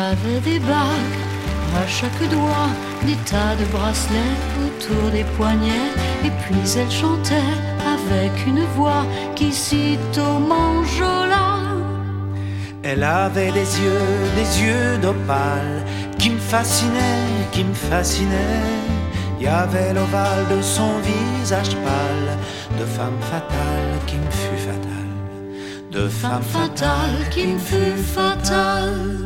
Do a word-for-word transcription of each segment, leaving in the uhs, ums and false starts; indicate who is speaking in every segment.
Speaker 1: avait des bagues à chaque doigt, des tas de bracelets autour des poignets. Et puis elle chantait avec une voix qui sitôt m'enjola.
Speaker 2: Elle avait des yeux, des yeux d'opale qui me fascinaient, qui me fascinaient. Il y avait l'ovale de son visage pâle, de femme fatale qui me fut fatale, de femme fatale qui me fut fatale.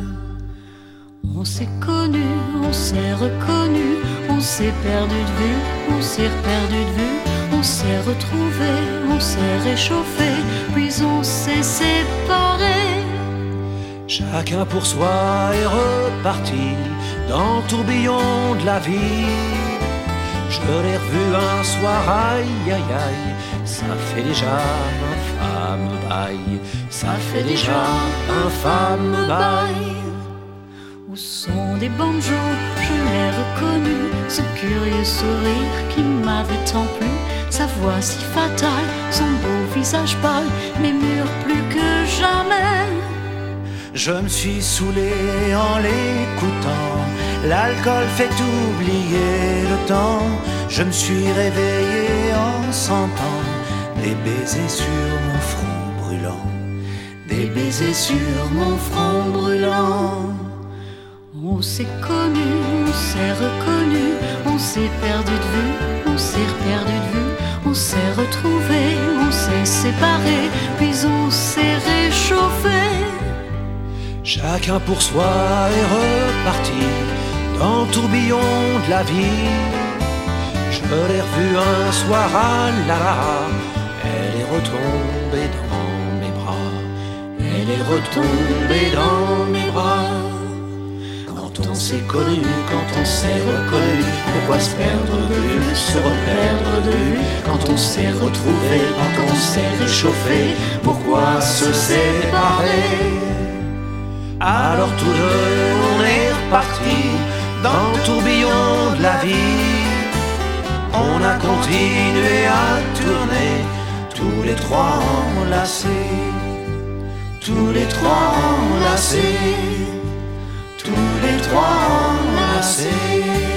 Speaker 1: On s'est connus, on s'est reconnus, on s'est perdu de vue, on s'est perdu de vue, on s'est retrouvés, on s'est réchauffés, puis on s'est séparés.
Speaker 2: Chacun pour soi est reparti dans le tourbillon de la vie. Je l'ai revu un soir, aïe aïe aïe, ça fait déjà un fameux bail, ça fait déjà un fameux bail.
Speaker 1: Où sont des banjos, je l'ai reconnu, ce curieux sourire qui m'avait tant plu, sa voix si fatale, son beau visage pâle, mais mûr plus que jamais.
Speaker 2: Je me suis saoulé en l'écoutant, l'alcool fait oublier le temps. Je me suis réveillé en sentant des baisers sur mon front brûlant, des baisers sur mon front brûlant.
Speaker 1: On s'est connus, on s'est reconnus, on s'est perdu de vue, on s'est perdu de vue, on s'est retrouvés, on s'est séparés, puis on s'est réchauffés.
Speaker 2: Chacun pour soi est reparti dans le tourbillon de la vie. Je l'ai revue un soir, ah là là, elle est retombée dans mes bras, elle est retombée dans mes bras. Quand on s'est connu, quand on s'est reconnu, pourquoi se perdre de vue, se reperdre de vue? Quand on s'est retrouvé, quand on s'est réchauffé, pourquoi se séparer? Alors tous deux on est repartis dans le tourbillon de la vie. On a continué à tourner, tous les trois enlacés, tous les trois enlacés, tous les trois enlacés.